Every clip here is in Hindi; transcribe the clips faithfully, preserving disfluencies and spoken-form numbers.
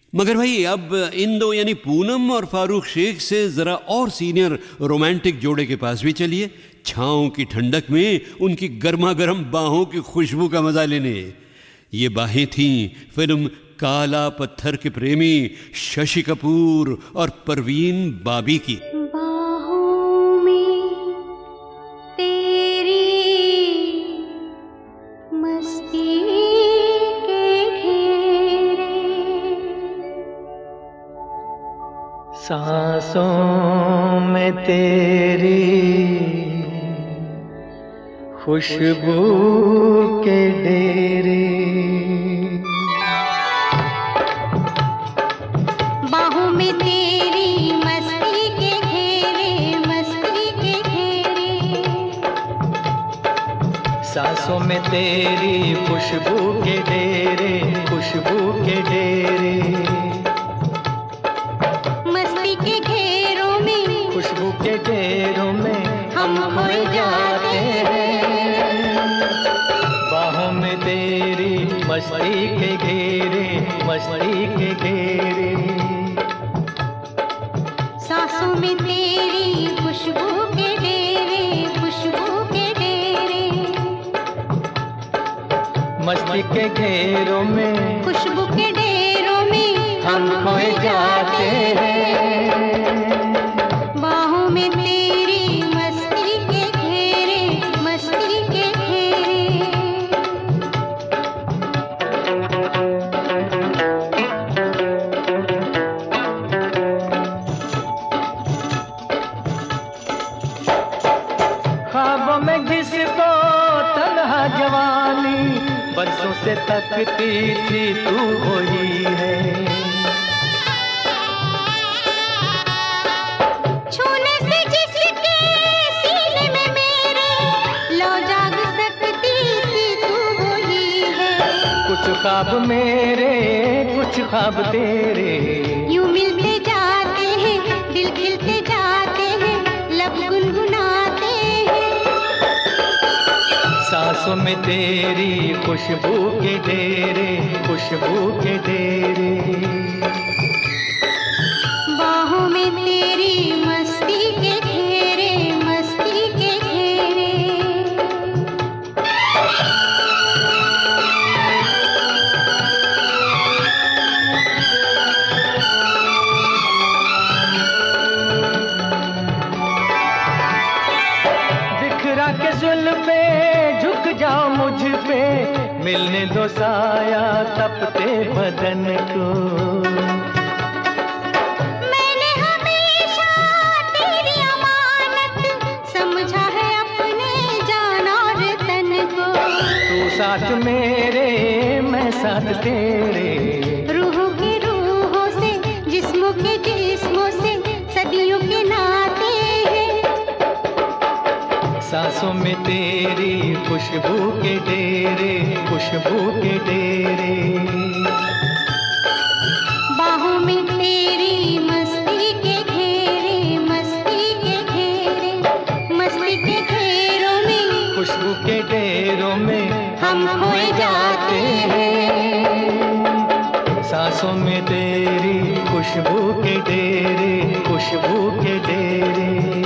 मगर भाई अब इन दो यानी पूनम और फारूक शेख से जरा और सीनियर रोमांटिक जोड़े के पास भी चलिए, छाँव की ठंडक में उनकी गर्मा गर्म बाहों की खुशबू का मजा लेने। ये बाहें थीं फिल्म काला पत्थर के प्रेमी शशि कपूर और परवीन बाबी की। बाहों में तेरी मस्ती के घेरे, सांसों में तेरी खुशबू के डेरे, बाहों में तेरी मस्ती के घेरे, मस्ती के घेरे, सांसों में तेरी खुशबू के डेरे, खुशबू के डेरे, मस्ती के घेरों में, खुशबू के डेरों में हम खोए जाते हैं। बाहों में तेरी मस्ती के घेरे, मस्ती के घेरे, सांसों में तेरी खुशबू के डेरे, खुशबू के डेरे, मस्ती के घेरों में, खुशबू के डेरों में हम खोए जाते हैं। बाहों में तेरी मस्ती के घेरे, मस्ती के घेरे, ख्वाबों में जिसको तन्हा जवानी बरसों से तकती थी तू वही है, छूने से जिसके सीने में मेरे लो जाग सकती थी तू वही है। कुछ ख्वाब मेरे कुछ ख्वाब तेरे, यूं मिलते जाते हैं, दिल खिलते जाते हैं, लब गुनगुनाते हैं। सांसों में तेरी खुशबू के डेरे, खुशबू के डेरे, बाहों में तेरी मस्ती के घेरे, मस्ती के घेरे, बिखरा के जुल्फे झुक जाओ मुझ पे, मिलने दो साया तपते बदन को, मैंने हमेशा तेरी अमानत समझा है अपने जान और तन को। तू साथ मेरे मैं साथ तेरे, रूहों की रूहों से, जिस्मों के जिस्मों से सदियों के नाते हैं। सांसों में तेरी खुशबू के डेरे, खुशबू के डेरे, बाहों में तेरी मस्ती के घेरे, मस्ती के घेरे, मस्ती के घेरों में, खुशबू के डेरों में हम खोए जाते हैं। सांसों में तेरी खुशबू के डेरे, खुशबू के डेरे,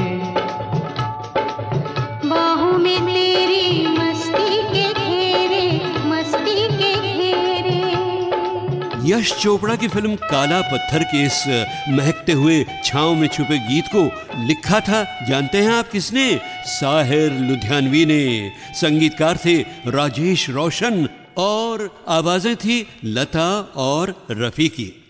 बाहों में तेरी मस्ती के घेरे, मस्ती के घेरे। यश चोपड़ा की फिल्म काला पत्थर के इस महकते हुए छांव में छुपे गीत को लिखा था जानते हैं आप किसने? साहिर लुधियानवी ने। संगीतकार थे राजेश रोशन और आवाजें थी लता और रफी की।